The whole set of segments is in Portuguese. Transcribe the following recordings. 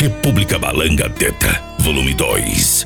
República Balanga Teta, volume 2.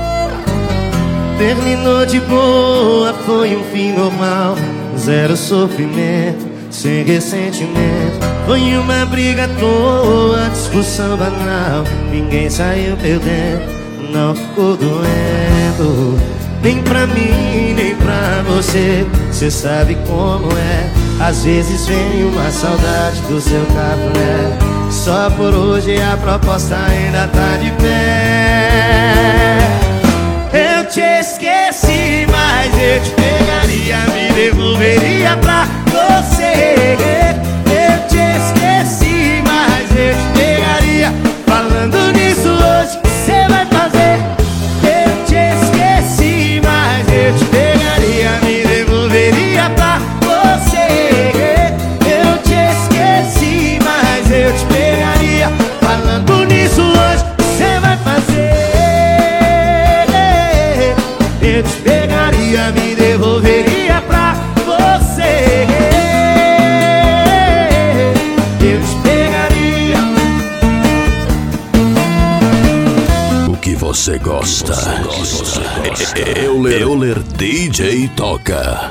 Terminou de boa, foi um fim normal. Zero sofrimento, sem ressentimento. Foi uma briga à toa, discussão banal. Ninguém saiu perdendo, não ficou doendo. Nem pra mim, nem pra você. Cê sabe como é. Às vezes vem uma saudade do seu cafuné. Só por hoje a proposta ainda tá de pé. Eu te esqueci, mas eu te pegaria, me devolveria pra você. Eu te esqueci, mas eu te pegaria. Falando nisso hoje, cê vai fazer. Eu te esqueci, mas eu te pegaria, me devolveria pra você. Eu te esqueci, mas eu te pegaria. Falando nisso hoje, cê vai fazer. Eu te pegaria, me devolveria pra você. Eu te pegaria. O que você gosta? Euler DJ toca.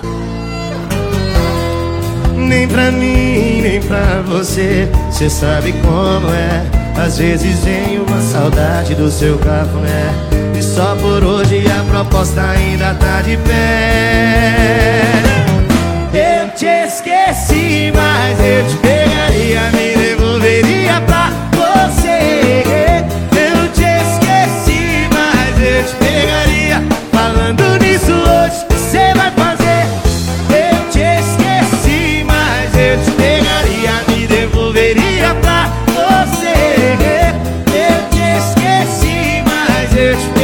Nem pra mim, nem pra você. Cê sabe como é. Às vezes vem uma saudade do seu cafuné. E só por hoje a proposta ainda tá de pé. Eu te esqueci, mas eu te pegaria, me devolveria pra você. Eu te esqueci, mas eu te pegaria. Falando nisso hoje, cê vai fazer. Eu te esqueci, mas eu te pegaria, me devolveria pra você. Eu te esqueci, mas eu te